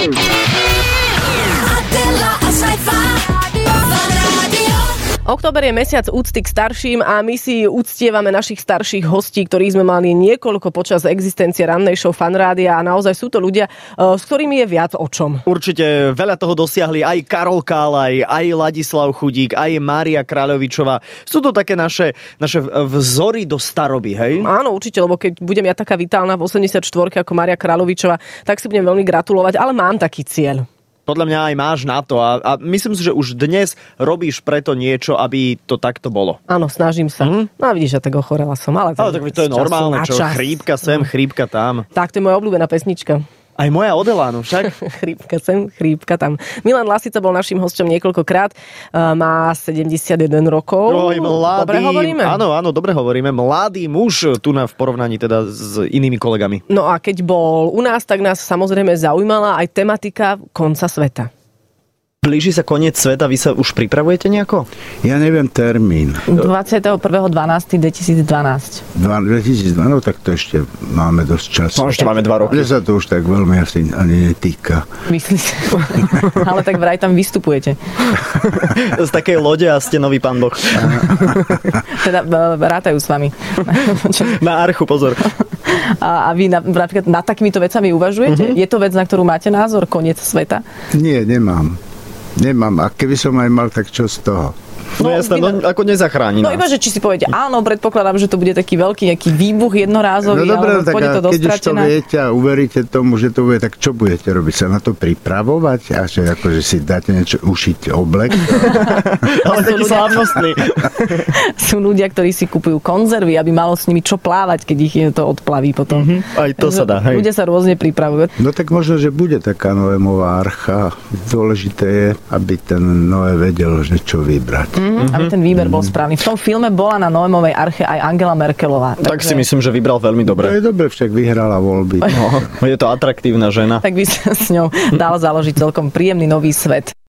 Október je mesiac úcty k starším a my si uctievame našich starších hostí, ktorých sme mali niekoľko počas existencie rannej show Fanrádia a naozaj sú to ľudia, s ktorými je viac o čom. Určite veľa toho dosiahli aj Karol Kálaj, aj Ladislav Chudík, aj Mária Kráľovičová. Sú to také naše vzory do staroby, hej? Áno, určite, lebo keď budem ja taká vitálna v 84 ako Mária Kráľovičová, tak si budem veľmi gratulovať, ale mám taký cieľ. Podľa mňa aj máš na to a myslím si, že už dnes robíš preto niečo, aby to takto bolo. Áno, snažím sa. No a vidíš, že tak ochorela som. Ale tak to je normálne, čo? Chrípka sem, chrípka tam. Tak, to je moja obľúbená pesnička. Aj moja od Elánu však. Chrípka sem, chrípka tam. Milan Lasica bol naším hosťom niekoľkokrát. Má 71 rokov. Mladý, dobre hovoríme? Áno, dobre hovoríme. Mladý muž tu v porovnaní teda s inými kolegami. No a keď bol u nás, tak nás samozrejme zaujímala aj tematika konca sveta. Blíži sa koniec sveta, vy sa už pripravujete nejako? Ja neviem termín. 21.12.2012. 2012, no tak to ešte máme dosť času. No, ešte máme 2 roky. Ale sa to už tak veľmi asi ani netýka. Myslíte? Ale tak vraj tam vystupujete. Z takej lode a ste nový pán Boh. Teda rátajú s vami. Na archu, pozor. A vy napríklad nad takýmito vecami uvažujete? Je to vec, na ktorú máte názor? Koniec sveta? Nie, nemám. A keby som aj mal, tak čo z toho? No jasné, ako nezachráni nás. No iba, že či si poviete, áno, predpokladám, že to bude taký veľký nejaký výbuch jednorázový, no dobre, alebo pôjde to keď už to viete a uveríte tomu, že to bude, tak čo budete robiť? Sa na to pripravovať? A že akože si dáte niečo, ušiť oblek? Ale taký slávnostný. Sú ľudia, ktorí si kupujú konzervy, aby malo s nimi čo plávať, keď ich to odplaví potom. Aj to sa dá, hej. Ľudia sa rôzne pripravujú. No tak možno, že bude taká Noémová archa. Dôležité je, aby ten Noé vedel, že čo vybrať. Aby ten výber bol správny. V tom filme bola na Noémovej arche aj Angela Merkelová. Tak si myslím, že vybral veľmi dobre. To je dobre, však vyhrala voľby. No, je to atraktívna žena. Tak by sa s ňou dal založiť celkom príjemný nový svet.